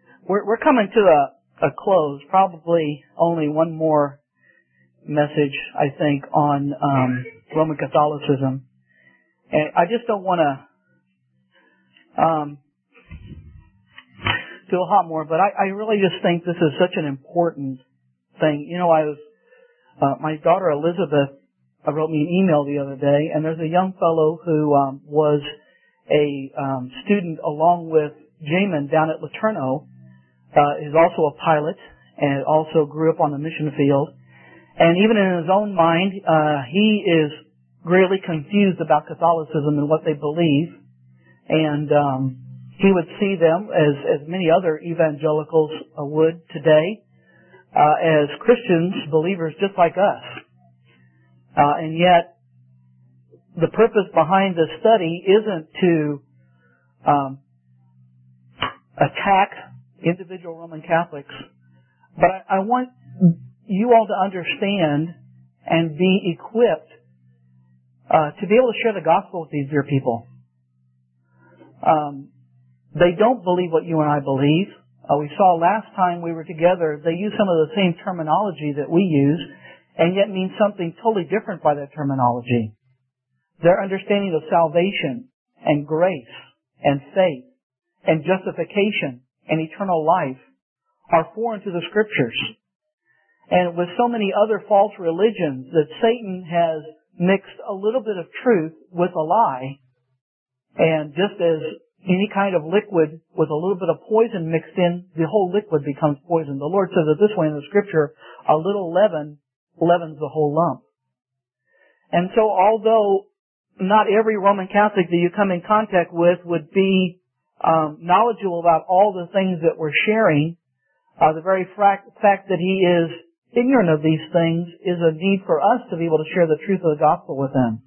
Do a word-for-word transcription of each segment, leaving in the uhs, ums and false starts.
we're, we're coming to a, a close. Probably only one more message, I think, on um, Roman Catholicism. And I just don't want to um, do a lot more, but I, I really just think this is such an important thing. You know, I was uh, my daughter Elizabeth uh, wrote me an email the other day, and there's a young fellow who um, was a um, student along with Jamin down at LeTourneau. Uh, is also a pilot and also grew up on the mission field. And even in his own mind, uh, he is greatly confused about Catholicism and what they believe. And um, he would see them, as, as many other evangelicals uh, would today, uh, as Christians, believers just like us. Uh, and yet, the purpose behind this study isn't to um, attack individual Roman Catholics, but I, I want you all to understand and be equipped uh, to be able to share the gospel with these dear people. Um, they don't believe what you and I believe. Uh, we saw last time we were together, they use some of the same terminology that we use, and yet mean something totally different by that terminology. Their understanding of salvation and grace and faith and justification and eternal life are foreign to the Scriptures. And with so many other false religions that Satan has mixed a little bit of truth with a lie, and just as any kind of liquid with a little bit of poison mixed in, the whole liquid becomes poison. The Lord says it this way in the Scripture, a little leaven leavens the whole lump. And so although not every Roman Catholic that you come in contact with would be Um, knowledgeable about all the things that we're sharing, uh, the very fact, fact that he is ignorant of these things is a need for us to be able to share the truth of the gospel with them.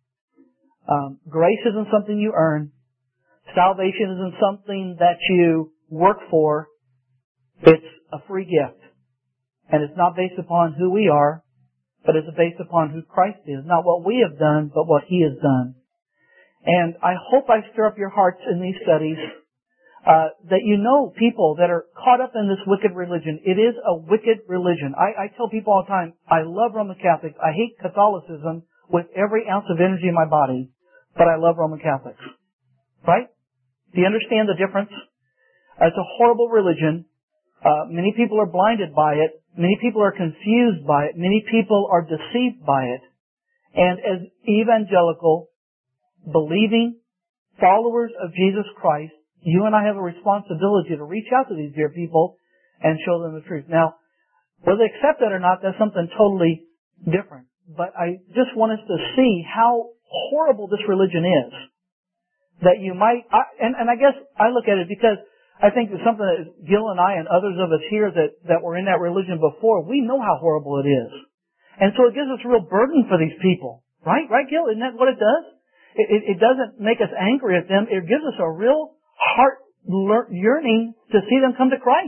Um, grace isn't something you earn. Salvation isn't something that you work for. It's a free gift. And it's not based upon who we are, but it's based upon who Christ is. Not what we have done, but what he has done. And I hope I stir up your hearts in these studies, uh, that you know people that are caught up in this wicked religion. It is a wicked religion. I, I tell people all the time, I love Roman Catholics. I hate Catholicism with every ounce of energy in my body, but I love Roman Catholics. Right? Do you understand the difference? Uh, it's a horrible religion. Uh, many people are blinded by it. Many people are confused by it. Many people are deceived by it. And as evangelical, believing followers of Jesus Christ, you and I have a responsibility to reach out to these dear people and show them the truth. Now, whether they accept that or not, that's something totally different. But I just want us to see how horrible this religion is. That you might, I, and, and I guess I look at it because I think it's something that Gil and I and others of us here that, that were in that religion before, we know how horrible it is. And so it gives us a real burden for these people. Right? Right, Gil? Isn't that what it does? It, it, it doesn't make us angry at them. It gives us a real heart yearning to see them come to Christ.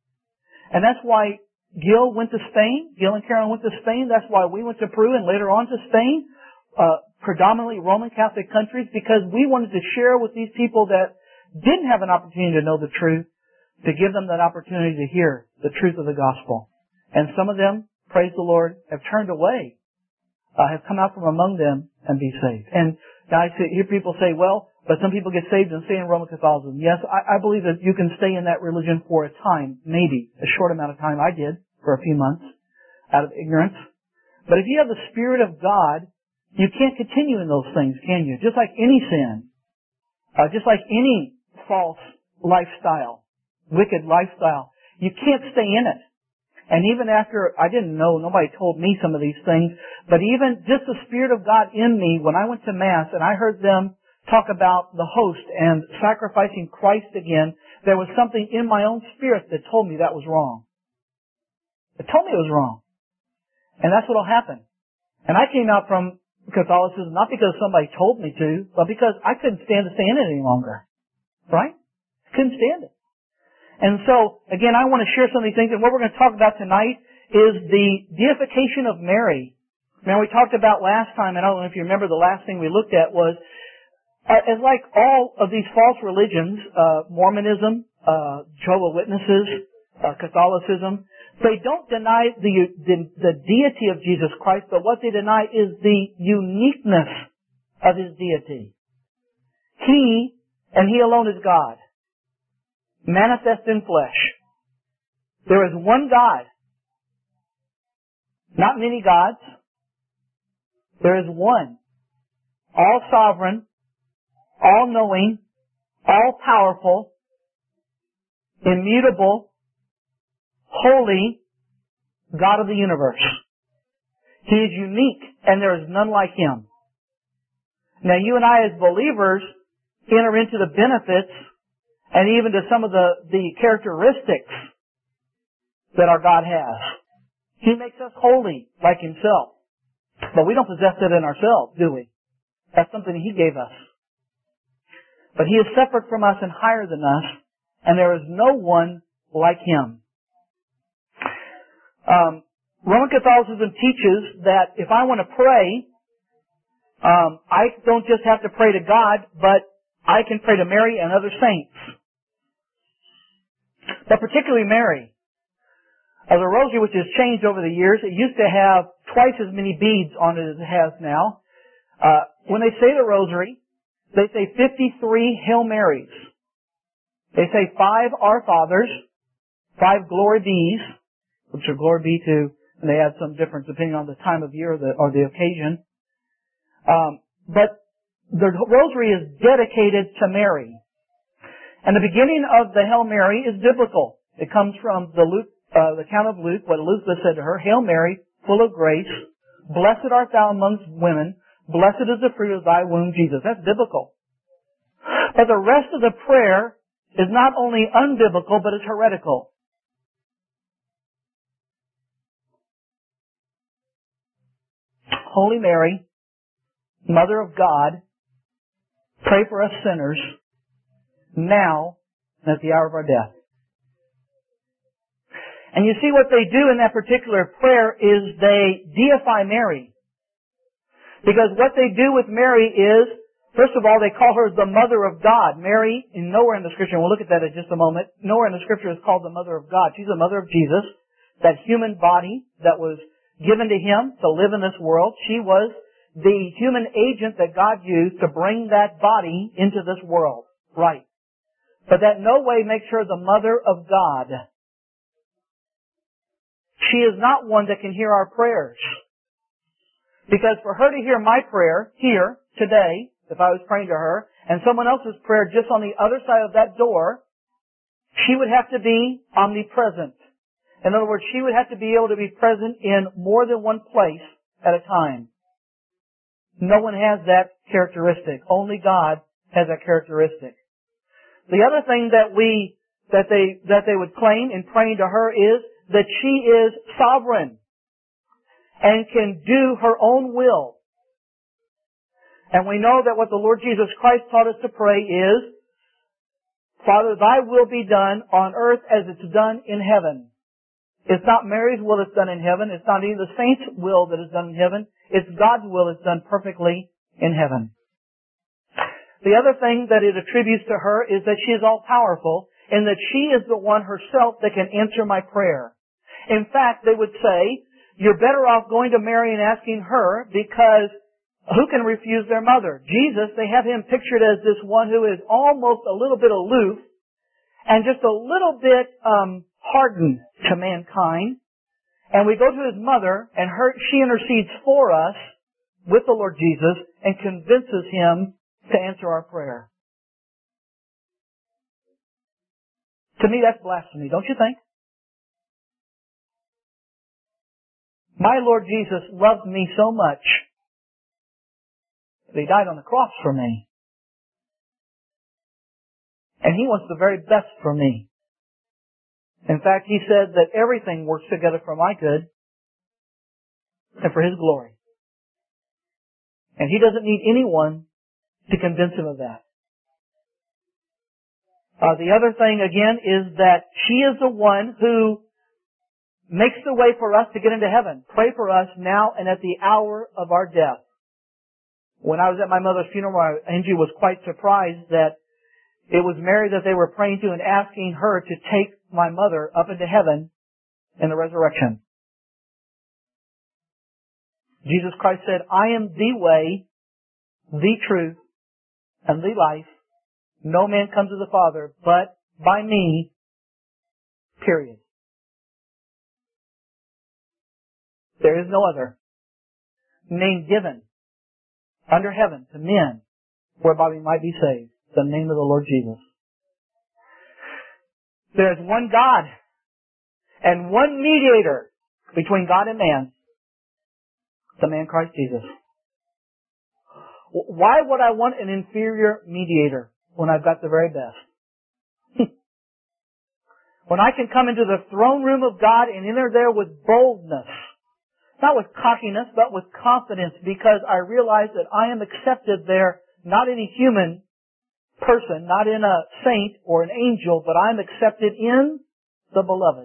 And that's why Gil went to Spain. Gil and Carolyn went to Spain. That's why we went to Peru and later on to Spain. Uh, predominantly Roman Catholic countries, because we wanted to share with these people that didn't have an opportunity to know the truth, to give them that opportunity to hear the truth of the gospel. And some of them, praise the Lord, have turned away, uh, have come out from among them and be saved. And now I hear people say, well, but some people get saved and stay in Roman Catholicism. Yes, I, I believe that you can stay in that religion for a time, maybe a short amount of time. I did for a few months out of ignorance. But if you have the Spirit of God, you can't continue in those things, can you? Just like any sin, uh, just like any false lifestyle, wicked lifestyle, you can't stay in it. And even after, I didn't know, nobody told me some of these things, but even just the Spirit of God in me, when I went to Mass and I heard them talk about the host and sacrificing Christ again, there was something in my own spirit that told me that was wrong. It told me it was wrong. And that's what will happen. And I came out from Catholicism not because somebody told me to, but because I couldn't stand to stay in it any longer. Right? Couldn't stand it. And so, again, I want to share some of these things, and what we're going to talk about tonight is the deification of Mary. Now, we talked about last time, and I don't know if you remember, the last thing we looked at was, as like all of these false religions, uh, Mormonism, uh, Jehovah's Witnesses, uh, Catholicism. They don't deny the, the the deity of Jesus Christ, but what they deny is the uniqueness of His deity. He, and He alone is God, manifest in flesh. There is one God, not many gods. There is one, all sovereign, all knowing, all powerful, immutable, holy God of the universe. He is unique, and there is none like Him. Now, you and I as believers enter into the benefits and even to some of the, the characteristics that our God has. He makes us holy like Himself. But we don't possess it in ourselves, do we? That's something He gave us. But He is separate from us and higher than us, and there is no one like Him. Um, Roman Catholicism teaches that if I want to pray, um, I don't just have to pray to God, but I can pray to Mary and other saints. But particularly Mary. Uh, the rosary, which has changed over the years, it used to have twice as many beads on it as it has now. Uh, when they say the rosary, they say fifty-three Hail Marys. They say five Our Fathers, five Glory Bees, which are glory be to, and they add some difference depending on the time of year or the, or the occasion. Um, but the rosary is dedicated to Mary. And the beginning of the Hail Mary is biblical. It comes from the Luke, uh, the account of Luke, what Elizabeth said to her, Hail Mary, full of grace, blessed art thou amongst women, blessed is the fruit of thy womb, Jesus. That's biblical. But the rest of the prayer is not only unbiblical, but it's heretical. Holy Mary, Mother of God, pray for us sinners, now and at the hour of our death. And you see what they do in that particular prayer is they deify Mary. Because what they do with Mary is, first of all, they call her the Mother of God. Mary, in nowhere in the Scripture, and we'll look at that in just a moment, nowhere in the Scripture is called the Mother of God. She's the Mother of Jesus, that human body that was given to Him to live in this world. She was the human agent that God used to bring that body into this world. Right. But that no way makes her the Mother of God. She is not one that can hear our prayers. Because for her to hear my prayer here, today, if I was praying to her, and someone else's prayer just on the other side of that door, she would have to be omnipresent. In other words, she would have to be able to be present in more than one place at a time. No one has that characteristic. Only God has that characteristic. The other thing that we, that they, that they would claim in praying to her is that she is sovereign and can do her own will. And we know that what the Lord Jesus Christ taught us to pray is, Father, thy will be done on earth as it's done in heaven. It's not Mary's will that's done in heaven. It's not even the saints' will that is done in heaven. It's God's will that's done perfectly in heaven. The other thing that it attributes to her is that she is all-powerful and that she is the one herself that can answer my prayer. In fact, they would say, you're better off going to Mary and asking her because who can refuse their mother? Jesus, they have Him pictured as this one who is almost a little bit aloof and just a little bit um hardened to mankind. And we go to His mother and her, she intercedes for us with the Lord Jesus and convinces Him to answer our prayer. To me, that's blasphemy, don't you think? My Lord Jesus loved me so much that He died on the cross for me. And He wants the very best for me. In fact, He said that everything works together for my good and for His glory. And He doesn't need anyone to convince Him of that. Uh, the other thing, again, is that she is the one who makes the way for us to get into heaven. Pray for us now and at the hour of our death. When I was at my mother's funeral, Angie was quite surprised that It was Mary that they were praying to and asking her to take my mother up into heaven in the resurrection. Jesus Christ said, I am the way, the truth, and the life. No man comes to the Father but by me, period. There is no other name given under heaven to men whereby we might be saved. The name of the Lord Jesus. There is one God and one mediator between God and man, the man Christ Jesus. Why would I want an inferior mediator when I've got the very best? When I can come into the throne room of God and enter there with boldness, not with cockiness, but with confidence, because I realize that I am accepted there, not in a human person, not in a saint or an angel, but I'm accepted in the beloved.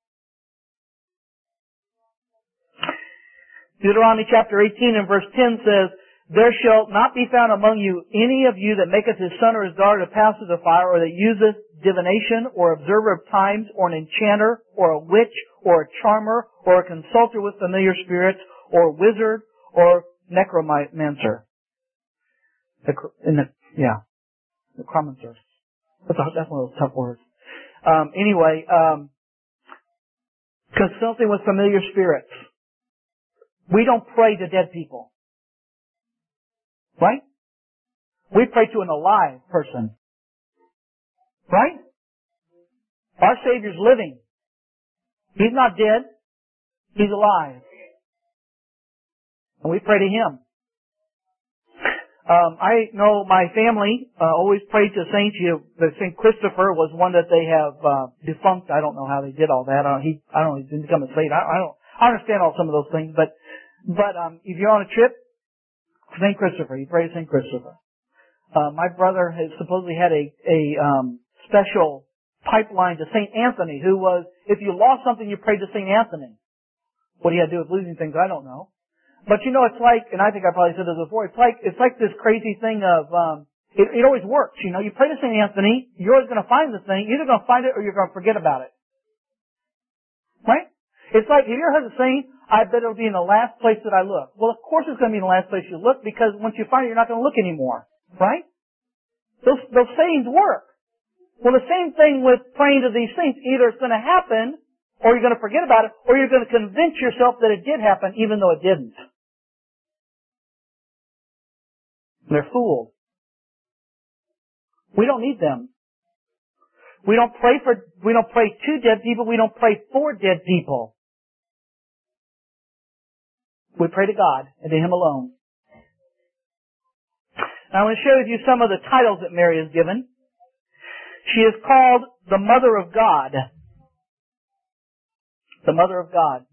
Deuteronomy chapter eighteen and verse ten says, There shall not be found among you any of you that maketh his son or his daughter to pass through the fire, or that useth divination, or observer of times, or an enchanter, or a witch, or a charmer, or a consulter with familiar spirits, or a wizard, or necromancer. The, in the, yeah. The necromancer. That's, a, that's one of those tough words. Um, anyway, um, consulting with familiar spirits. We don't pray to dead people. Right? We pray to an alive person. Right? Our Savior's living. He's not dead. He's alive. And we pray to Him. Um, I know my family uh, always prayed to saints. You know, the Saint Christopher was one that they have uh, defunct. I don't know how they did all that. Uh, he, I don't know. He didn't become a saint. I, I don't. I understand all some of those things, but but um, if you're on a trip, Saint Christopher, you pray to Saint Christopher. Uh, my brother has supposedly had a a um, special pipeline to Saint Anthony, who was, if you lost something, you prayed to Saint Anthony. What he had to do with losing things, I don't know. But you know, it's like, and I think I probably said this before, it's like, it's like this crazy thing of, um, it, it always works, you know, you pray to Saint Anthony, you're always going to find the thing, you're either going to find it or you're going to forget about it. Right? It's like, have you ever heard the saying, I bet it'll be in the last place that I look. Well, of course it's going to be in the last place you look, because once you find it, you're not going to look anymore. Right? Those, those sayings work. Well, the same thing with praying to these things. Either it's going to happen, or you're going to forget about it, or you're going to convince yourself that it did happen, even though it didn't. They're fooled. We don't need them. We don't pray for, we don't pray to dead people, we don't pray for dead people. We pray to God and to Him alone. Now I want to share with you some of the titles that Mary is given. She is called the Mother of God. The Mother of God.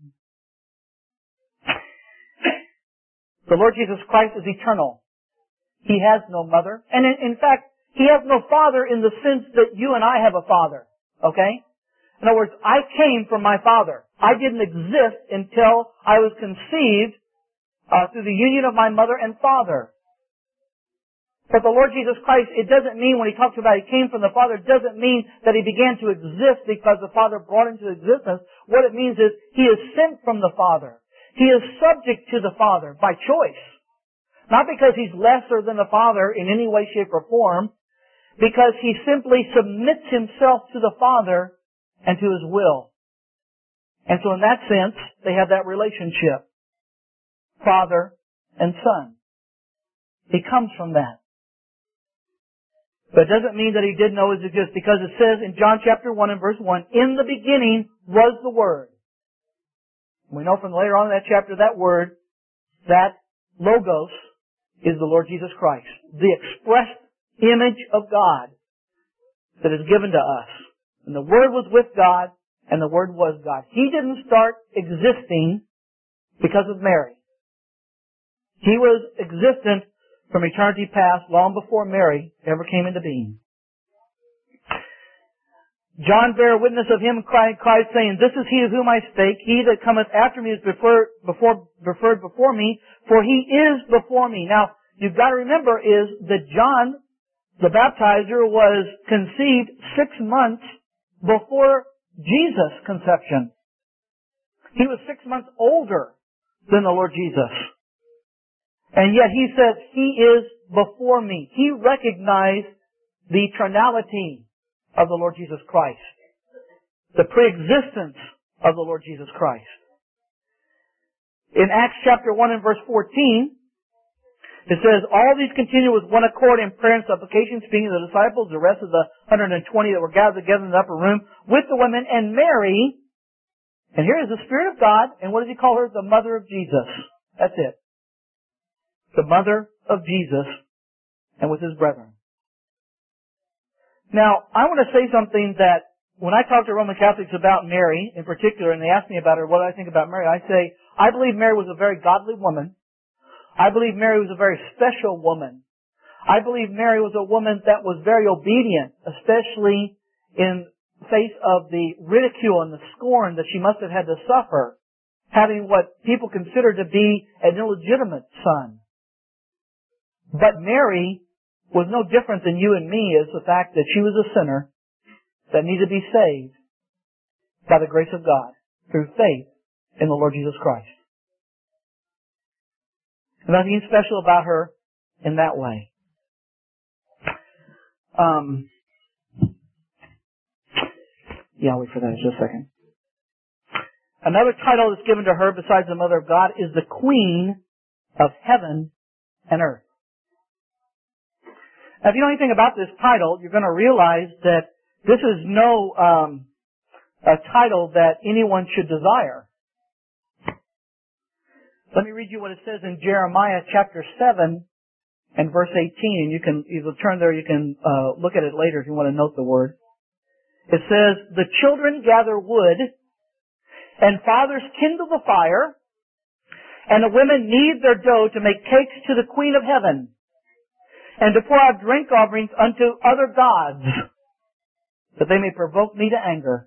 The Lord Jesus Christ is eternal. He has no mother. And in, in fact, He has no father in the sense that you and I have a father. Okay? In other words, I came from my Father. I didn't exist until I was conceived uh, through the union of my mother and father. But the Lord Jesus Christ, it doesn't mean when He talks about He came from the Father, it doesn't mean that He began to exist because the Father brought Him to existence. What it means is He is sent from the Father. He is subject to the Father by choice. Not because He's lesser than the Father in any way, shape, or form, because He simply submits Himself to the Father and to His will. And so in that sense, they have that relationship. Father and Son. He comes from that. But it doesn't mean that He didn't always exist, because it says in John chapter one and verse one, in the beginning was the Word. We know from later on in that chapter that word, that Logos, is the Lord Jesus Christ. The expressed image of God that is given to us. And the Word was with God, and the Word was God. He didn't start existing because of Mary. He was existent from eternity past, long before Mary ever came into being. John bare witness of Him, cried, cried, saying, This is He of whom I spake. He that cometh after me is preferred before, preferred before me, for He is before me. Now, you've got to remember is that John the baptizer was conceived six months before Jesus' conception. He was six months older than the Lord Jesus. And yet he said, He is before me. He recognized the trinality of the Lord Jesus Christ. The preexistence of the Lord Jesus Christ. In Acts chapter one and verse fourteen, it says, all these continue with one accord in prayer and supplication, speaking to the disciples, the rest of the one hundred twenty that were gathered together in the upper room, with the women, and Mary, and here is the Spirit of God, and what does he call her? The mother of Jesus. That's it. The mother of Jesus, and with his brethren. Now, I want to say something that when I talk to Roman Catholics about Mary in particular, and they ask me about her, what do I think about Mary? I say, I believe Mary was a very godly woman. I believe Mary was a very special woman. I believe Mary was a woman that was very obedient, especially in face of the ridicule and the scorn that she must have had to suffer, having what people consider to be an illegitimate son. But Mary was no different than you and me, is the fact that she was a sinner that needed to be saved by the grace of God through faith in the Lord Jesus Christ. And nothing special about her in that way. Um, yeah, I'll wait for that in just a second. Another title that's given to her besides the Mother of God is the Queen of Heaven and Earth. Now, if you know anything about this title, you're going to realize that this is no um, a title that anyone should desire. Let me read you what it says in Jeremiah chapter seven and verse eighteen. And you can, if you'll turn there, you can uh, look at it later if you want to note the word. It says, the children gather wood, and fathers kindle the fire, and the women knead their dough to make cakes to the Queen of Heaven, and to pour out drink offerings unto other gods, that they may provoke me to anger.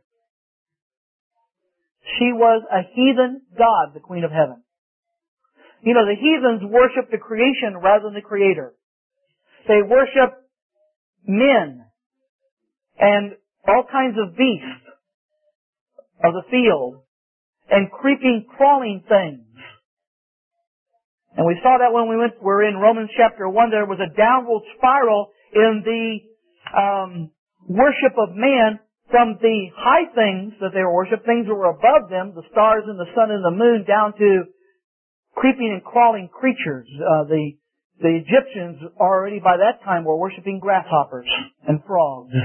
She was a heathen god, the Queen of Heaven. You know, the heathens worship the creation rather than the Creator. They worship men and all kinds of beasts of the field and creeping, crawling things. And we saw that when we went, we're in Romans chapter one, there was a downward spiral in the um, worship of man from the high things that they were worshiping, things that were above them, the stars and the sun and the moon, down to creeping and crawling creatures. Uh, the the Egyptians already by that time were worshiping grasshoppers and frogs,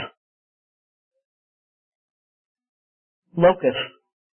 locusts,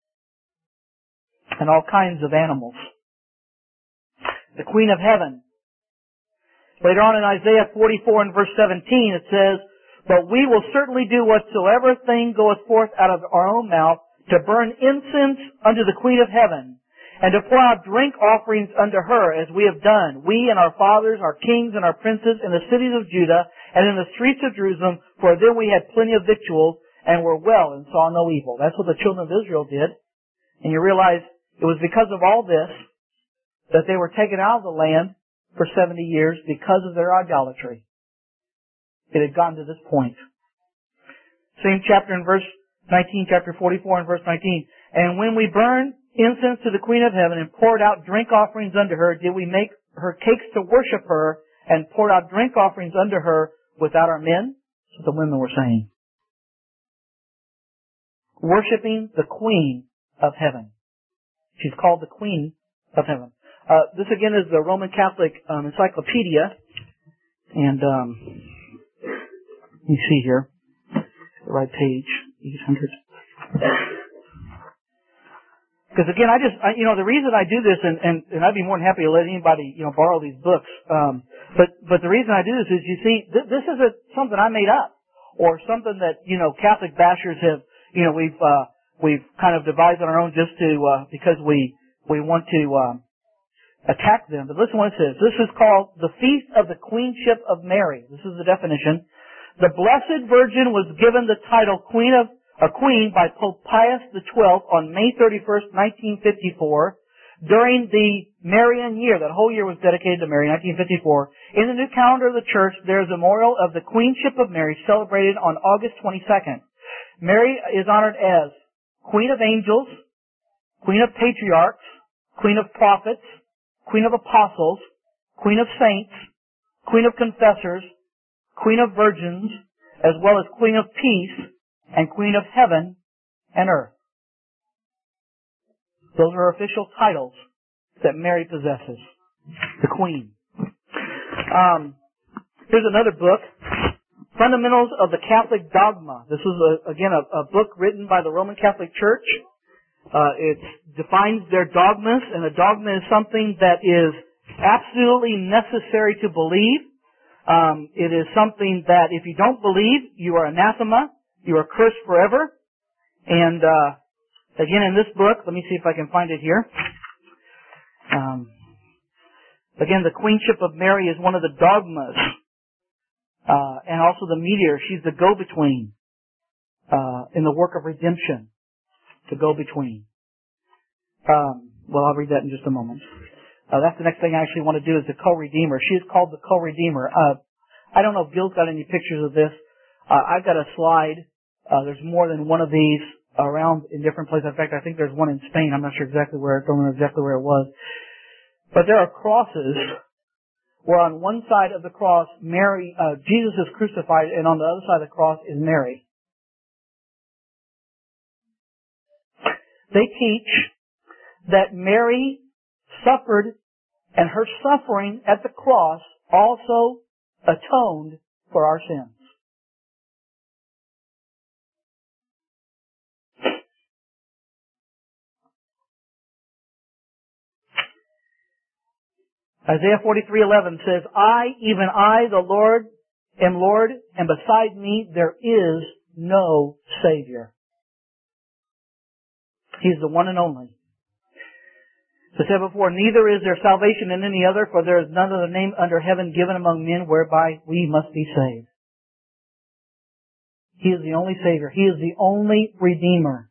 and all kinds of animals. The Queen of Heaven. Later on in Isaiah forty-four and verse seventeen it says, but we will certainly do whatsoever thing goeth forth out of our own mouth, to burn incense unto the Queen of Heaven, and to pour out drink offerings unto her, as we have done, we and our fathers, our kings and our princes, in the cities of Judah, and in the streets of Jerusalem, for then we had plenty of victuals, and were well, and saw no evil. That's what the children of Israel did. And you realize it was because of all this that they were taken out of the land for seventy years because of their idolatry. It had gotten to this point. Same chapter in verse nineteen, chapter forty-four and verse nineteen. And when we burned incense to the Queen of Heaven and poured out drink offerings unto her, did we make her cakes to worship her, and poured out drink offerings unto her without our men? That's what the women were saying. Worshipping the Queen of Heaven. She's called the Queen of Heaven. Uh, this again is the Roman Catholic um, Encyclopedia, and um, you see here, the right page, eight hundred. Because again, I just, I, you know, the reason I do this, and, and, and I'd be more than happy to let anybody, you know, borrow these books. Um, but but the reason I do this is, you see, th- this isn't something I made up, or something that, you know, Catholic bashers have, you know, we've uh, we've kind of devised on our own just to uh, because we we want to. Uh, attack them. But listen what it says. This is called the Feast of the Queenship of Mary. This is the definition. The Blessed Virgin was given the title Queen of a Queen by Pope Pius the twelfth on May thirty-first, nineteen fifty-four. During the Marian year, that whole year was dedicated to Mary, nineteen fifty-four, in the new calendar of the church, there is a memorial of the Queenship of Mary celebrated on August twenty-second. Mary is honored as Queen of Angels, Queen of Patriarchs, Queen of Prophets, Queen of Apostles, Queen of Saints, Queen of Confessors, Queen of Virgins, as well as Queen of Peace, and Queen of Heaven and Earth. Those are official titles that Mary possesses. The Queen. Um, here's another book, Fundamentals of the Catholic Dogma. This is, a, again, a, a book written by the Roman Catholic Church. Uh, it defines their dogmas, and a dogma is something that is absolutely necessary to believe. Um, it is something that if you don't believe, you are anathema, you are cursed forever. And uh, again, in this book, let me see if I can find it here. Um, again, the Queenship of Mary is one of the dogmas, uh, and also the mediator. She's the go-between uh, in the work of redemption. The go-between. Um, well, I'll read that in just a moment. Uh, that's the next thing I actually want to do is the co-redeemer. She is called the co-redeemer. Uh, I don't know if Gil's got any pictures of this. Uh, I've got a slide. Uh, there's more than one of these around in different places. In fact, I think there's one in Spain. I'm not sure exactly where. I don't know exactly where it was. But there are crosses where on one side of the cross, Mary, uh, Jesus is crucified, and on the other side of the cross is Mary. They teach that Mary suffered, and her suffering at the cross also atoned for our sins. Isaiah forty-three eleven says, I, even I, the Lord, am Lord, and beside me there is no Savior. He is the one and only. As I said before, neither is there salvation in any other, for there is none other name under heaven given among men whereby we must be saved. He is the only Savior. He is the only Redeemer.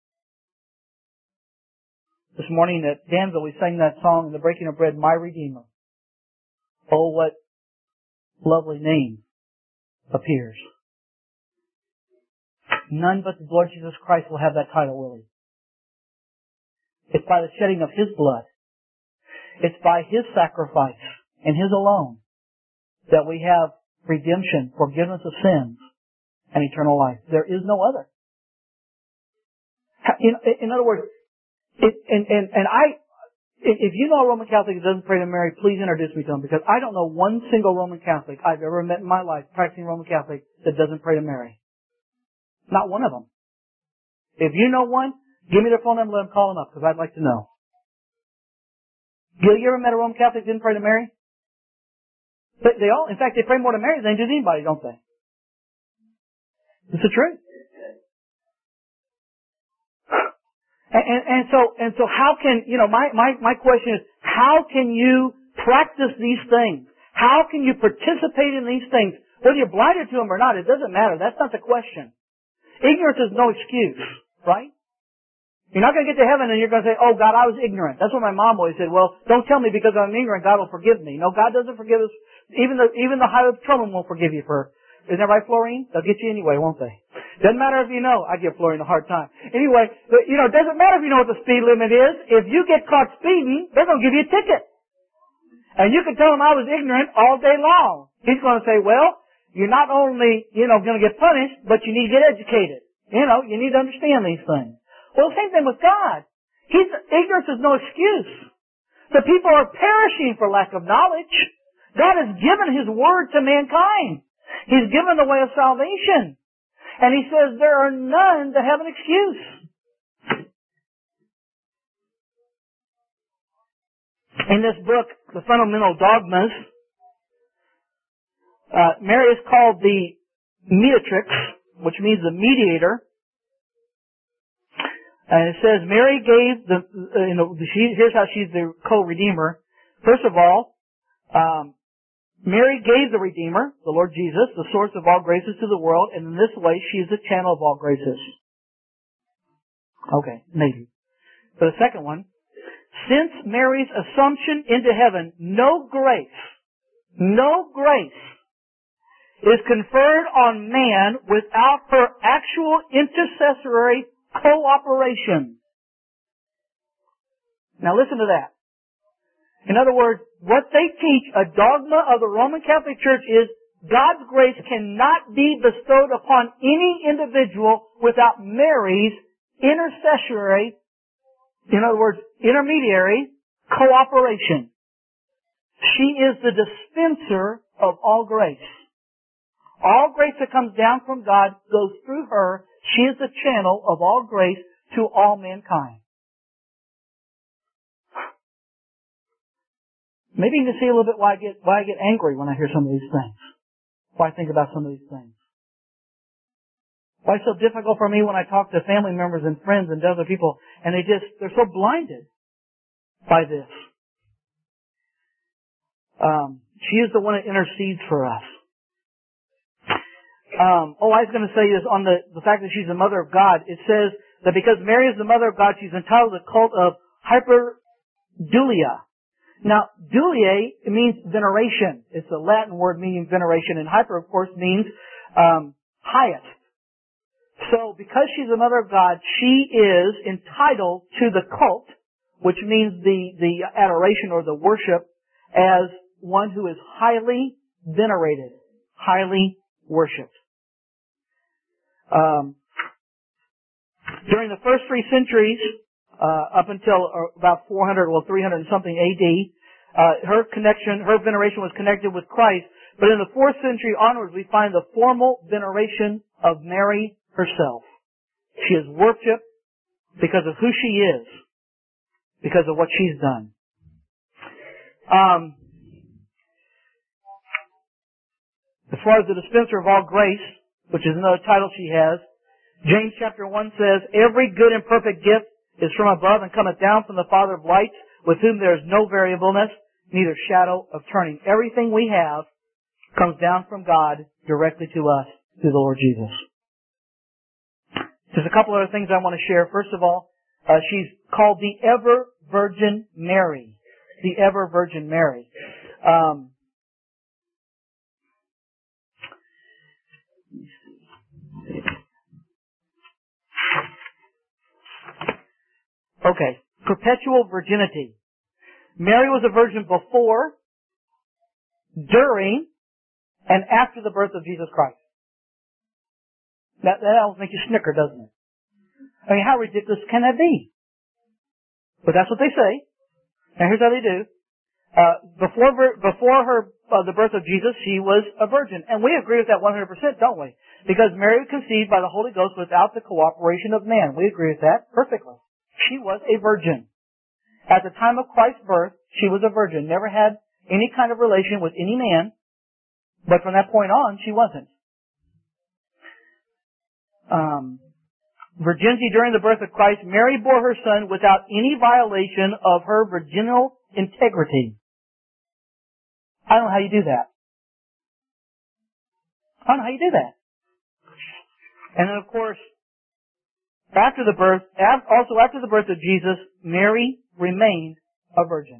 This morning at Danville, we sang that song, The Breaking of Bread, My Redeemer. Oh, what lovely name appears. None but the Lord Jesus Christ will have that title, will he? It's by the shedding of His blood. It's by His sacrifice and His alone that we have redemption, forgiveness of sins, and eternal life. There is no other. In, in other words, it, and, and, and I, if you know a Roman Catholic that doesn't pray to Mary, please introduce me to him, because I don't know one single Roman Catholic I've ever met in my life, practicing Roman Catholic, that doesn't pray to Mary. Not one of them. If you know one, give me their phone number and let them call them up, because I'd like to know. Gil, you ever met a Roman Catholic that didn't pray to Mary? But they all, in fact, they pray more to Mary than they do to anybody, don't they? It's the truth. And, and, and so, and so how can, you know, my, my, my question is, how can you practice these things? How can you participate in these things? Whether you're blinded to them or not, it doesn't matter. That's not the question. Ignorance is no excuse, right? You're not going to get to heaven and you're going to say, oh, God, I was ignorant. That's what my mom always said. Well, don't tell me because I'm ignorant, God will forgive me. No, God doesn't forgive us. Even the, even the high of Truman won't forgive you for, isn't that right, Florine? They'll get you anyway, won't they? Doesn't matter if you know. I give Florine a hard time. Anyway, you know, it doesn't matter if you know what the speed limit is. If you get caught speeding, they're going to give you a ticket. And you can tell them I was ignorant all day long. He's going to say, well, you're not only, you know, going to get punished, but you need to get educated. You know, you need to understand these things. Well, the same thing with God. He's, ignorance is no excuse. The people are perishing for lack of knowledge. God has given His Word to mankind. He's given the way of salvation. And He says there are none that have an excuse. In this book, The Fundamental Dogmas, uh, Mary is called the mediatrix, which means the mediator. And it says Mary gave the, uh, you know, she, here's how she's the co-redeemer. First of all, um, Mary gave the Redeemer, the Lord Jesus, the source of all graces to the world, and in this way she is the channel of all graces. Okay, maybe. For the second one, since Mary's assumption into heaven, no grace, no grace is conferred on man without her actual intercessory cooperation. Now listen to that. In other words, what they teach, a dogma of the Roman Catholic Church, is God's grace cannot be bestowed upon any individual without Mary's intercessory, in other words, intermediary cooperation. She is the dispenser of all grace. All grace that comes down from God goes through her. She is the channel of all grace to all mankind. Maybe you can see a little bit why I get, why I get angry when I hear some of these things. Why I think about some of these things. Why it's so difficult for me when I talk to family members and friends and other people, and they just, they're so blinded by this. Um, she is the one that intercedes for us. Um, oh, I was going to say this on the, the fact that she's the mother of God. It says that because Mary is the mother of God, she's entitled to the cult of hyperdulia. Now, dulia, it means veneration. It's a Latin word meaning veneration, and hyper, of course, means um, highest. So, because she's the mother of God, she is entitled to the cult, which means the, the adoration or the worship, as one who is highly venerated, highly worshipped. Um, during the first three centuries, uh, up until about four hundred, well, three hundred and something A D, uh, her connection, her veneration was connected with Christ. But in the fourth century onwards, we find the formal veneration of Mary herself. She is worshipped because of who she is, because of what she's done. Um, as far as the dispenser of all grace, which is another title she has, James chapter one says, every good and perfect gift is from above and cometh down from the Father of lights, with whom there is no variableness, neither shadow of turning. Everything we have comes down from God directly to us through the Lord Jesus. There's a couple other things I want to share. First of all, uh, she's called the Ever Virgin Mary. The Ever Virgin Mary. Um, Okay, perpetual virginity. Mary was a virgin before, during, and after the birth of Jesus Christ. That, that always makes you snicker, doesn't it? I mean, how ridiculous can that be? But that's what they say. Now here's how they do. Uh, before, before her, uh, the birth of Jesus, she was a virgin. And we agree with that one hundred percent, don't we? Because Mary was conceived by the Holy Ghost without the cooperation of man. We agree with that perfectly. She was a virgin. At the time of Christ's birth, she was a virgin. Never had any kind of relation with any man. But from that point on, she wasn't. Um, virginity during the birth of Christ, Mary bore her son without any violation of her virginal integrity. I don't know how you do that. I don't know how you do that. And then, of course, after the birth, also after the birth of Jesus, Mary remained a virgin.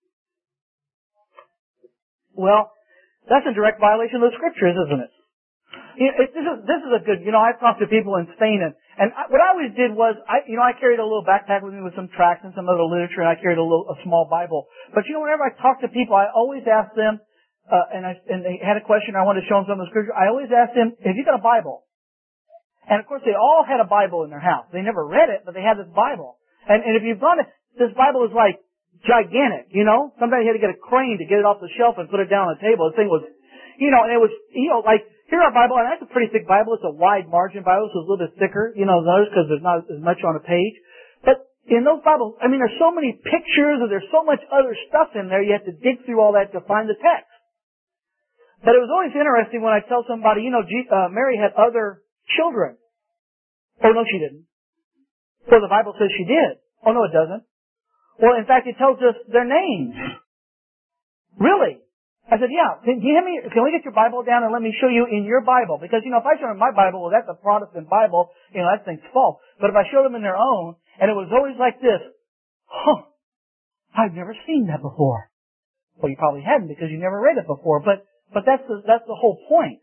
Well, that's a direct violation of the Scriptures, isn't it? You know, it this is this is a good. You know, I've talked to people in Spain, and and I, what I always did was, I you know, I carried a little backpack with me with some tracts and some other literature, and I carried a little a small Bible. But you know, whenever I talk to people, I always ask them, uh, and I and they had a question, I wanted to show them some of the Scripture. I always ask them, "Have you got a Bible?" And of course, they all had a Bible in their house. They never read it, but they had this Bible. And, and if you've gone to, this Bible is like gigantic, you know? Somebody had to get a crane to get it off the shelf and put it down on the table. The thing was, you know, and it was, you know, like, here our Bible, and that's a pretty thick Bible. It's a wide margin Bible, so it's a little bit thicker, you know, those because there's not as much on a page. But in those Bibles, I mean, there's so many pictures and there's so much other stuff in there, you have to dig through all that to find the text. But it was always interesting when I tell somebody, you know, G, uh, Mary had other children. Oh, no, she didn't. Well, the Bible says she did. Oh, no, it doesn't. Well, in fact, it tells us their names. Really? I said, yeah, can, you hand me, can we get your Bible down and let me show you in your Bible? Because, you know, if I show them my Bible, well, that's a Protestant Bible, you know, that thing's false. But if I show them in their own, and it was always like this, huh, I've never seen that before. Well, you probably hadn't because you never read it before, but, but that's the, that's the whole point.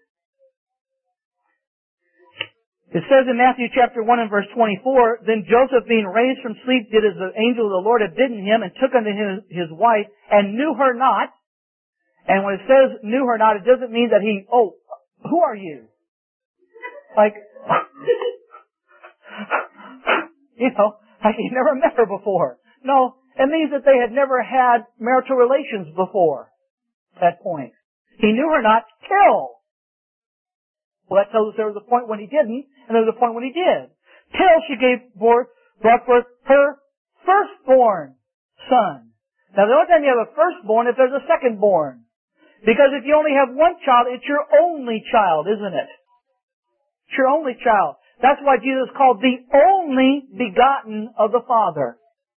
It says in Matthew chapter one and verse twenty-four, Then Joseph, being raised from sleep, did as the angel of the Lord had bidden him, and took unto him his wife, and knew her not. And when it says knew her not, it doesn't mean that he, oh, who are you? Like, you know, like he never met her before. No, it means that they had never had marital relations before that point. He knew her not till. Well, that tells us there was a point when he didn't, and there was a point when he did. Till she gave forth, brought forth her firstborn son. Now, the only time you have a firstborn if there's a secondborn. Because if you only have one child, it's your only child, isn't it? It's your only child. That's why Jesus is called the only begotten of the Father.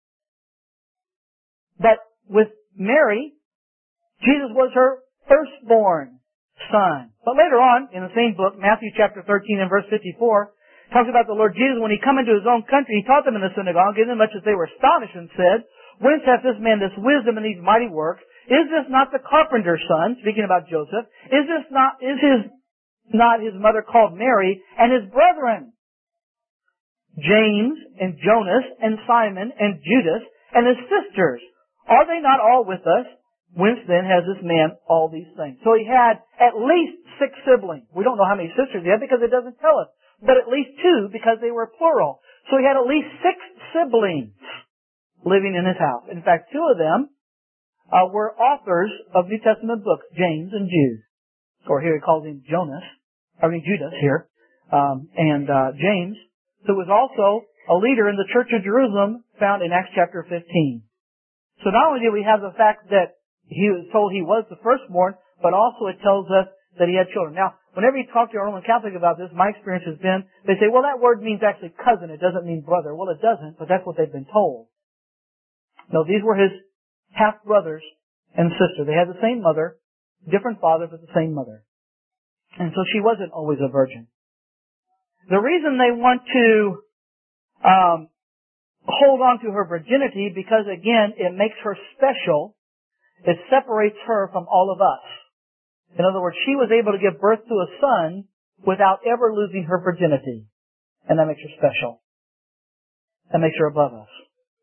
But with Mary, Jesus was her firstborn son. But later on, in the same book, Matthew chapter thirteen and verse fifty-four, talks about the Lord Jesus. When he come into his own country, he taught them in the synagogue, inasmuch as they were astonished, and said, Whence hath this man this wisdom and these mighty works? Is this not the carpenter's son? Speaking about Joseph. Is this not, is his, not his mother called Mary, and his brethren, James and Jonas and Simon and Judas and his sisters? Are they not all with us? Whence then has this man all these things? So he had at least six siblings. We don't know how many sisters he had because it doesn't tell us. But at least two because they were plural. So he had at least six siblings living in his house. In fact, two of them uh, were authors of New Testament books, James and Jude. Or here he calls him Jonas, I mean Judas here, um, and uh, James, who was also a leader in the Church of Jerusalem found in Acts chapter fifteen. So not only do we have the fact that he was told he was the firstborn, but also it tells us that he had children. Now, whenever you talk to a Roman Catholic about this, my experience has been, they say, well, that word means actually cousin. It doesn't mean brother. Well, it doesn't, but that's what they've been told. No, these were his half-brothers and sister. They had the same mother, different father, but the same mother. And so she wasn't always a virgin. The reason they want to um, hold on to her virginity, because, again, it makes her special. It separates her from all of us. In other words, she was able to give birth to a son without ever losing her virginity. And that makes her special. That makes her above us.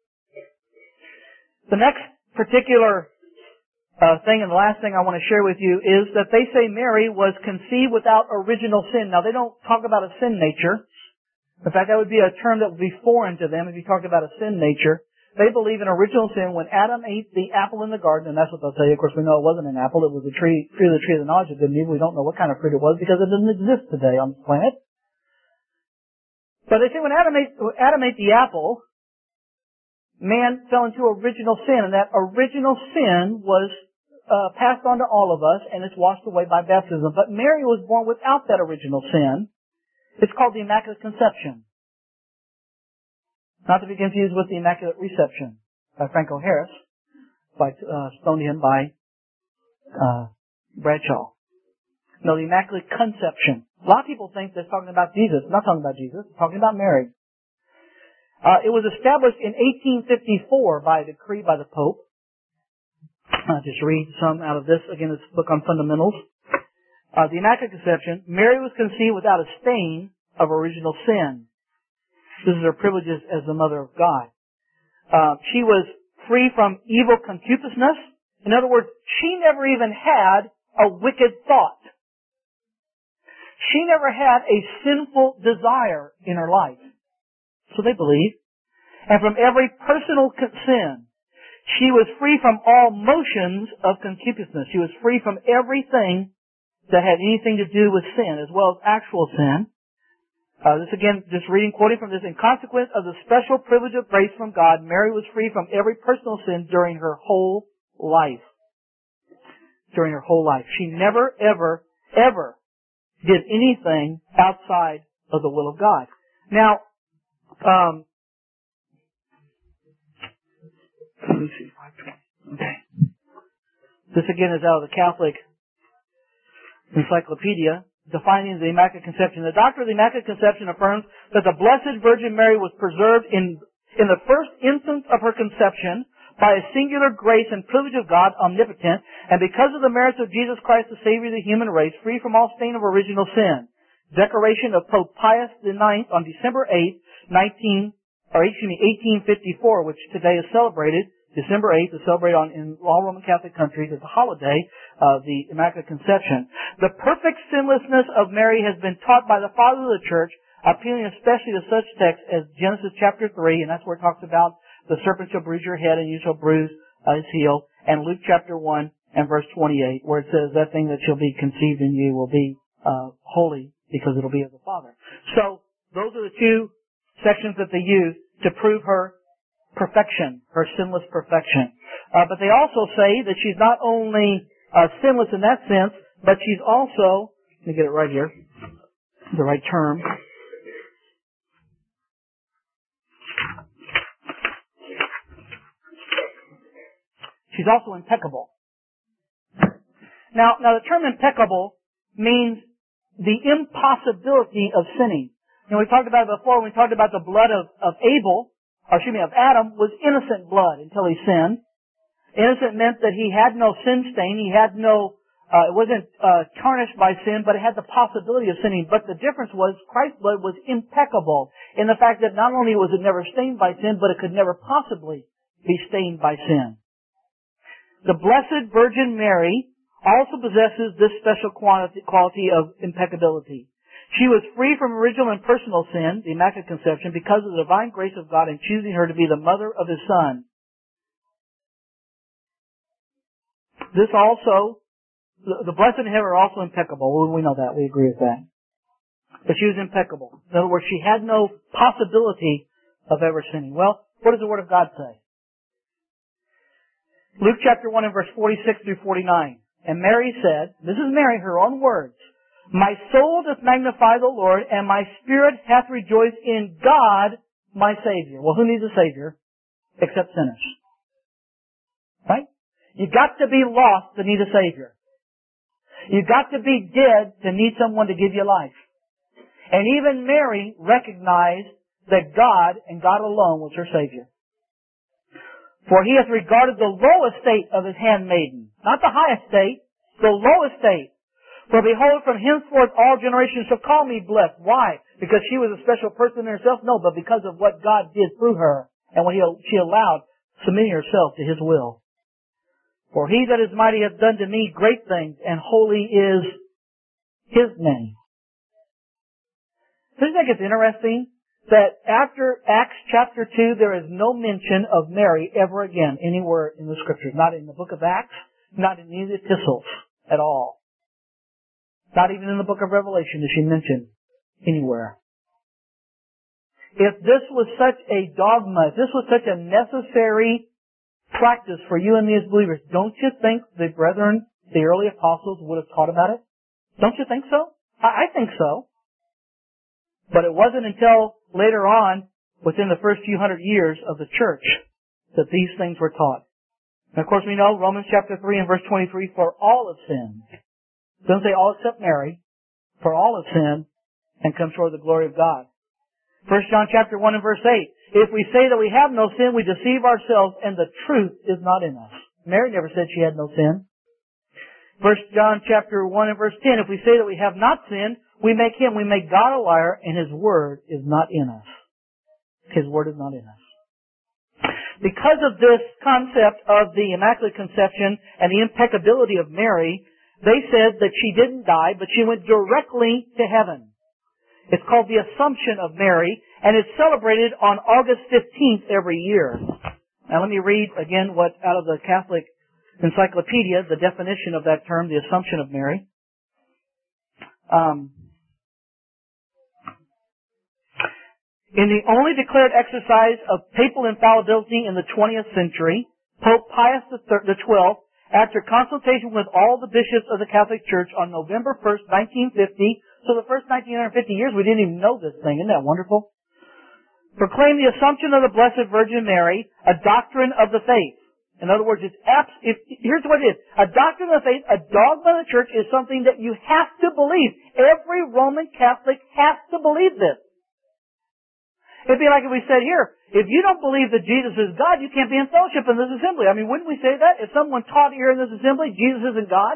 The next particular uh, thing, and the last thing I want to share with you, is that they say Mary was conceived without original sin. Now, they don't talk about a sin nature. In fact, that would be a term that would be foreign to them if you talked about a sin nature. They believe in original sin. When Adam ate the apple in the garden, and that's what they'll tell you. Of course, we know it wasn't an apple. It was a tree, tree of the tree of the knowledge of good and evil. We don't know what kind of fruit it was because it doesn't exist today on this planet. But they say when Adam ate, when Adam ate the apple, man fell into original sin, and that original sin was uh, passed on to all of us, and it's washed away by baptism. But Mary was born without that original sin. It's called the Immaculate Conception. Not to be confused with the Immaculate Reception by Franco Harris, by uh, stoned him by uh, Bradshaw. No, the Immaculate Conception. A lot of people think they're talking about Jesus. Not talking about Jesus. They're talking about Mary. Uh, it was established in eighteen fifty-four by a decree by the Pope. I'll just read some out of this. Again, this book on fundamentals. Uh, the Immaculate Conception. Mary was conceived without a stain of original sin. This is her privileges as the Mother of God. Uh, she was free from evil concupiscence. In other words, she never even had a wicked thought. She never had a sinful desire in her life. So they believe. And from every personal sin. She was free from all motions of concupiscence. She was free from everything that had anything to do with sin, as well as actual sin. Uh, this again, just reading, quoting from this, in consequence of the special privilege of grace from God, Mary was free from every personal sin during her whole life. During her whole life. She never, ever, ever did anything outside of the will of God. Now, um, let me see, okay. This again is out of the Catholic Encyclopedia. Defining the Immaculate Conception. The doctrine of the Immaculate Conception affirms that the Blessed Virgin Mary was preserved in, in the first instance of her conception by a singular grace and privilege of God, omnipotent, and because of the merits of Jesus Christ, the Savior of the human race, free from all stain of original sin. Declaration of Pope Pius the ninth on December eighth, nineteen, or excuse me, eighteen fifty-four, which today is celebrated. December eighth is celebrated on, in all Roman Catholic countries as a holiday of the Immaculate Conception. The perfect sinlessness of Mary has been taught by the Fathers of the Church, appealing especially to such texts as Genesis chapter three, and that's where it talks about the serpent shall bruise your head and you shall bruise uh, his heel, and Luke chapter one and verse twenty-eight, where it says that thing that shall be conceived in you will be uh, holy because it'll be of the Father. So those are the two sections that they use to prove her perfection, her sinless perfection. Uh, but they also say that she's not only uh, sinless in that sense, but she's also, let me get it right here, the right term. She's also impeccable. Now, now the term impeccable means the impossibility of sinning. You know, we talked about it before when we talked about the blood of, of Abel, or excuse me, of Adam, was innocent blood until he sinned. Innocent meant that he had no sin stain, he had no, uh, it wasn't uh, tarnished by sin, but it had the possibility of sinning. But the difference was Christ's blood was impeccable in the fact that not only was it never stained by sin, but it could never possibly be stained by sin. The Blessed Virgin Mary also possesses this special quality, quality of impeccability. She was free from original and personal sin, the Immaculate Conception, because of the divine grace of God in choosing her to be the mother of His Son. This also, the, the blessed in heaven are also impeccable. We know that. We agree with that. But she was impeccable. In other words, she had no possibility of ever sinning. Well, what does the Word of God say? Luke chapter one and verse forty-six through forty-nine. And Mary said, this is Mary, her own words, my soul doth magnify the Lord, and my spirit hath rejoiced in God, my Savior. Well, who needs a Savior? Except sinners. Right? You got to be lost to need a Savior. You got to be dead to need someone to give you life. And even Mary recognized that God and God alone was her Savior. For He hath regarded the low estate of His handmaiden, not the high estate, the low estate. For behold, from henceforth all generations shall call me blessed. Why? Because she was a special person in herself? No, but because of what God did through her and what he, she allowed, submitting herself to His will. For He that is mighty hath done to me great things, and holy is His name. Don't you think it's interesting that after Acts chapter two, there is no mention of Mary ever again anywhere in the Scriptures? Not in the book of Acts, not in any of the epistles at all. Not even in the book of Revelation is she mentioned anywhere. If this was such a dogma, if this was such a necessary practice for you and me as believers, don't you think the brethren, the early apostles, would have taught about it? Don't you think so? I, I think so. But it wasn't until later on, within the first few hundred years of the church, that these things were taught. And of course we know Romans chapter three and verse twenty-three, for all have sinned. It doesn't say all except Mary, for all have sinned and come short of the glory of God. First John chapter one and verse eight, if we say that we have no sin, we deceive ourselves and the truth is not in us. Mary never said she had no sin. First John chapter one and verse ten, if we say that we have not sinned, we make Him, we make God a liar, and His word is not in us. His word is not in us. Because of this concept of the Immaculate Conception and the impeccability of Mary, they said that she didn't die, but she went directly to heaven. It's called the Assumption of Mary, and it's celebrated on August fifteenth every year. Now let me read again what out of the Catholic Encyclopedia, the definition of that term, the Assumption of Mary. Um, in the only declared exercise of papal infallibility in the twentieth century, Pope Pius the twelfth, after consultation with all the bishops of the Catholic Church on November first, nineteen fifty, so the first nineteen fifty years we didn't even know this thing, isn't that wonderful? Proclaimed the Assumption of the Blessed Virgin Mary, a doctrine of the faith. In other words, it's abs- if, here's what it is. A doctrine of the faith, a dogma of the Church is something that you have to believe. Every Roman Catholic has to believe this. It'd be like if we said here, if you don't believe that Jesus is God, you can't be in fellowship in this assembly. I mean, wouldn't we say that? If someone taught here in this assembly, Jesus isn't God?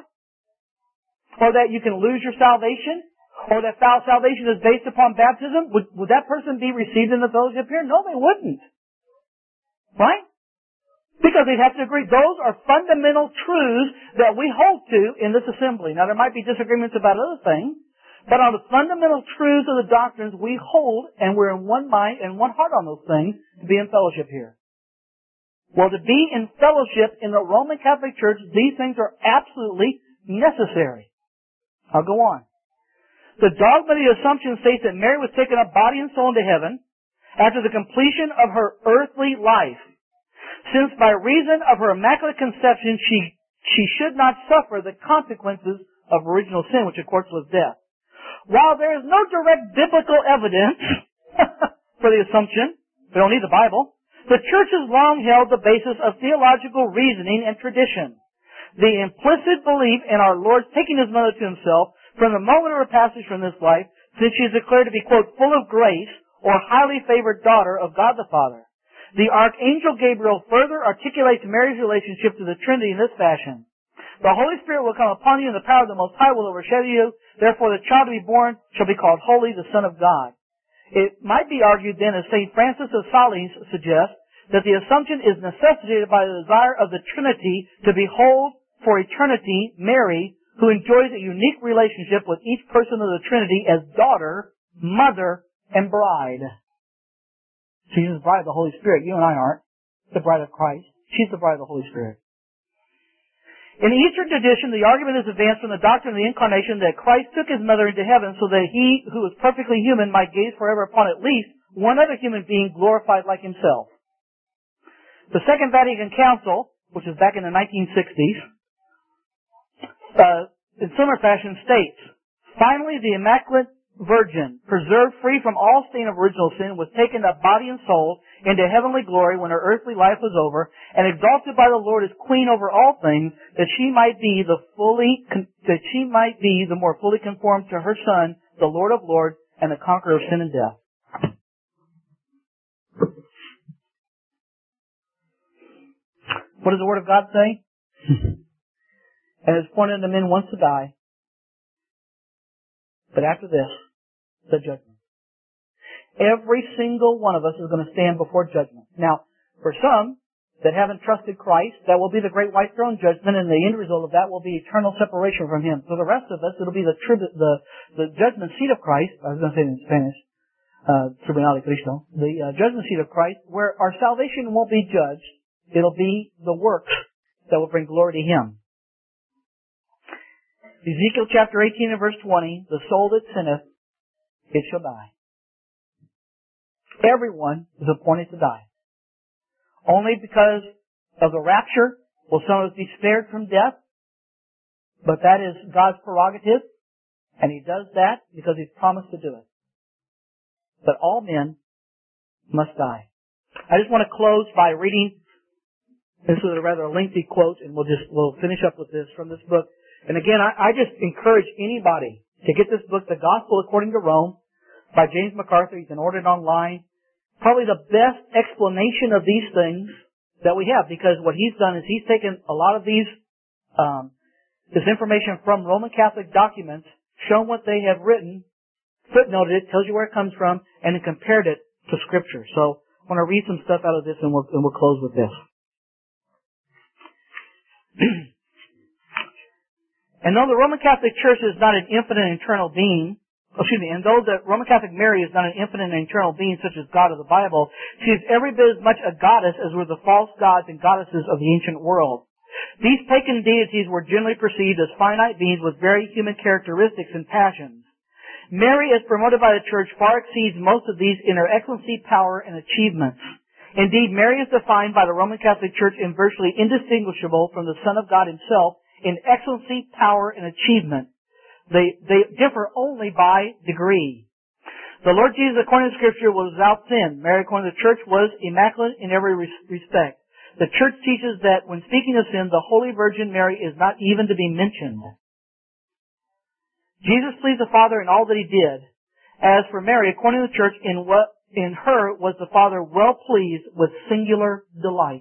Or that you can lose your salvation? Or that salvation is based upon baptism? Would, would that person be received in the fellowship here? No, they wouldn't. Right? Because they'd have to agree. Those are fundamental truths that we hold to in this assembly. Now, there might be disagreements about other things, but on the fundamental truths of the doctrines we hold, and we're in one mind and one heart on those things, to be in fellowship here. Well, to be in fellowship in the Roman Catholic Church, these things are absolutely necessary. I'll go on. The dogma of the Assumption states that Mary was taken up body and soul into heaven after the completion of her earthly life, since by reason of her immaculate conception she, she should not suffer the consequences of original sin, which of course was death. While there is no direct biblical evidence for the Assumption, we don't need the Bible, the Church has long held the basis of theological reasoning and tradition. The implicit belief in our Lord taking His mother to Himself from the moment of her passage from this life, since she is declared to be, quote, full of grace, or highly favored daughter of God the Father. The Archangel Gabriel further articulates Mary's relationship to the Trinity in this fashion. The Holy Spirit will come upon you, and the power of the Most High will overshadow you. Therefore, the child to be born shall be called Holy, the Son of God. It might be argued then, as Saint Francis of Sales suggests, that the Assumption is necessitated by the desire of the Trinity to behold for eternity Mary, who enjoys a unique relationship with each person of the Trinity as daughter, mother, and bride. She's the bride of the Holy Spirit. You and I aren't the bride of Christ. She's the bride of the Holy Spirit. In the Eastern tradition, the argument is advanced from the doctrine of the Incarnation that Christ took His mother into heaven so that He, who was perfectly human, might gaze forever upon at least one other human being glorified like Himself. The Second Vatican Council, which is back in the nineteen sixties, uh, in similar fashion states, finally the Immaculate Virgin, preserved free from all stain of original sin, was taken up body and soul into heavenly glory when her earthly life was over, and exalted by the Lord as Queen over all things, that she might be the fully that she might be the more fully conformed to her Son, the Lord of Lords, and the conqueror of sin and death. What does the Word of God say? And it's pointed unto men once to die, but after this, the judgment. Every single one of us is going to stand before judgment. Now, for some that haven't trusted Christ, that will be the great white throne judgment, and the end result of that will be eternal separation from Him. For the rest of us, it'll be the tribu- the the judgment seat of Christ. I was going to say it in Spanish, uh, Tribunal de Cristo, the uh, judgment seat of Christ, where our salvation won't be judged. It'll be the works that will bring glory to Him. Ezekiel chapter eighteen and verse twenty, the soul that sinneth, it shall die. Everyone is appointed to die. Only because of the rapture will some of us be spared from death, but that is God's prerogative, and He does that because He's promised to do it. But all men must die. I just want to close by reading, this is a rather lengthy quote, and we'll just, we'll finish up with this from this book. And again, I, I just encourage anybody to get this book, The Gospel According to Rome, by James MacArthur. You can order it online. Probably the best explanation of these things that we have, because what he's done is he's taken a lot of these, um, this information from Roman Catholic documents, shown what they have written, footnoted it, tells you where it comes from, and then compared it to Scripture. So I want to read some stuff out of this, and we'll, and we'll close with this. And though the Roman Catholic Church is not an infinite and eternal being, excuse me, and though the Roman Catholic Mary is not an infinite and eternal being such as God of the Bible, she is every bit as much a goddess as were the false gods and goddesses of the ancient world. These pagan deities were generally perceived as finite beings with very human characteristics and passions. Mary, as promoted by the Church, far exceeds most of these in her excellency, power, and achievements. Indeed, Mary is defined by the Roman Catholic Church in virtually indistinguishable from the Son of God Himself in excellency, power, and achievement. They, they differ only by degree. The Lord Jesus, according to Scripture, was without sin. Mary, according to the Church, was immaculate in every respect. The Church teaches that when speaking of sin, the Holy Virgin Mary is not even to be mentioned. Jesus pleased the Father in all that He did. As for Mary, according to the Church, in what in her was the Father well pleased with singular delight.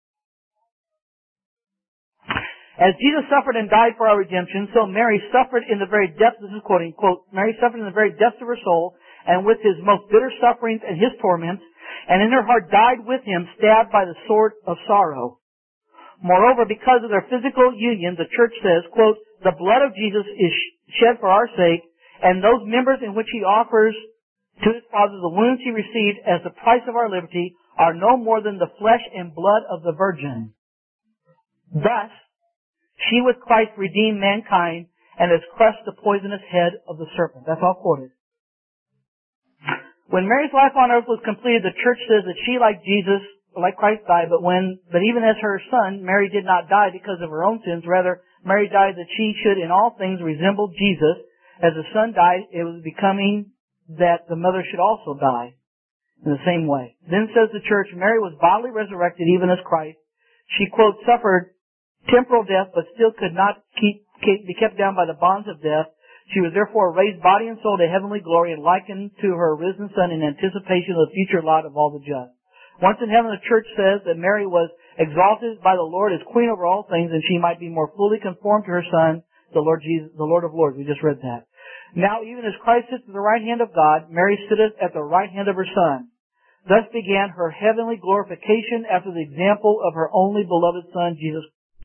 As Jesus suffered and died for our redemption, so Mary suffered in the very depths, this is quoting, quote, Mary suffered in the very depths of her soul, and with his most bitter sufferings and his torments, and in her heart died with him, stabbed by the sword of sorrow. Moreover, because of their physical union, the church says, quote, the blood of Jesus is shed for our sake, and those members in which he offers to his Father the wounds he received as the price of our liberty are no more than the flesh and blood of the Virgin. Thus, she with Christ redeemed mankind and has crushed the poisonous head of the serpent. That's all quoted. When Mary's life on earth was completed, the church says that she, like Jesus, like Christ, died, but when, but even as her son, Mary did not die because of her own sins. Rather, Mary died that she should in all things resemble Jesus. As the son died, it was becoming that the mother should also die in the same way. Then says the church, Mary was bodily resurrected even as Christ. She, quote, suffered temporal death, but still could not keep, keep, be kept down by the bonds of death. She was therefore raised body and soul to heavenly glory and likened to her risen Son in anticipation of the future lot of all the just. Once in heaven, the church says that Mary was exalted by the Lord as queen over all things, and she might be more fully conformed to her Son, the Lord Jesus, the Lord of Lords. We just read that. Now, even as Christ sits at the right hand of God, Mary sitteth at the right hand of her Son. Thus began her heavenly glorification after the example of her only beloved Son, Jesus